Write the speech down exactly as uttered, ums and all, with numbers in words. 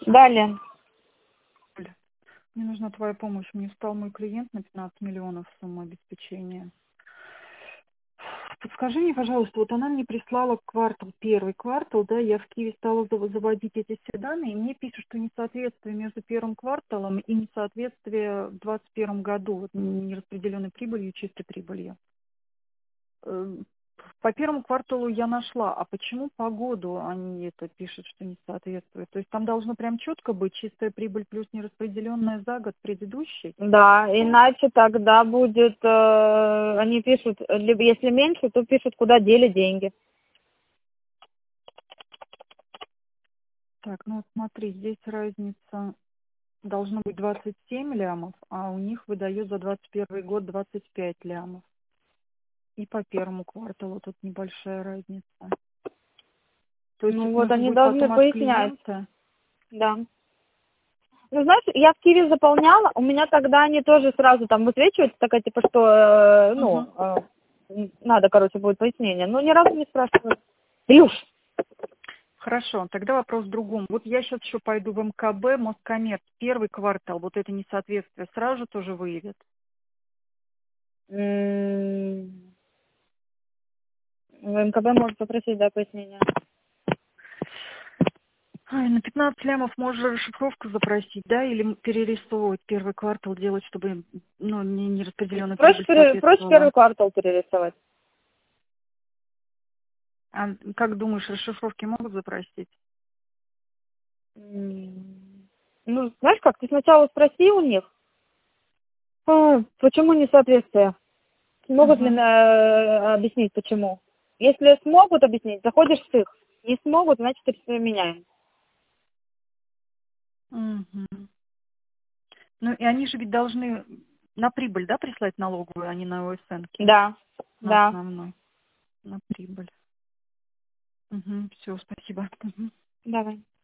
Далее. Оля, мне нужна твоя помощь. Мне стал мой клиент на пятнадцать миллионов сумма обеспечения. Подскажи мне, пожалуйста, вот она мне прислала квартал, первый квартал, да, я в Киеве стала зав- заводить эти все данные, и мне пишут, что несоответствие между первым кварталом и несоответствие в двадцать первом году, вот, нераспределенной прибылью, чистой прибылью. Э, По первому кварталу я нашла, а почему по году они это пишут, что не соответствует? То есть там должно прям четко быть чистая прибыль плюс нераспределенная за год предыдущий? Да, иначе тогда будет, э, они пишут, либо если меньше, то пишут, куда дели деньги. Так, ну вот смотри, здесь разница должно быть двадцать семь лямов, а у них выдает за двадцать первый год двадцать пять лямов. И по первому кварталу тут небольшая разница. То есть Ну это вот нужно они будет должны потом от пояснять, клиента. да. Ну, знаешь, я в Киеве заполняла, у меня тогда они тоже сразу там высвечиваются, такая типа, что, э, ну, Мгм. э, надо, короче, будет пояснение. Но ни разу не спрашивают. Илюш! Хорошо, тогда вопрос в другом. Вот я сейчас еще пойду в эм ка бэ, Москоммерц, первый квартал, вот это несоответствие сразу же тоже выявит. м, В эм ка бэ может попросить, да, пояснение. Ай, на пятнадцать лямов можно расшифровку запросить, да, или м- перерисовывать первый квартал, делать, чтобы ну, не, не распределенная Проще, прибыль пере- проще первый соответствовала. квартал перерисовать. А как думаешь, расшифровки могут запросить? М, Ну, знаешь как, ты сначала спроси у них, а, почему несоответствие. Смогут ли Угу. э, объяснить, почему. Если смогут объяснить, заходишь с их. Не смогут, значит, и меняем. Угу. Ну и они же ведь должны на прибыль, да, прислать налоговую, а не на о эс эн-ки, Да, на да, основной, на прибыль. Угу. Все, спасибо. Мгм. давай.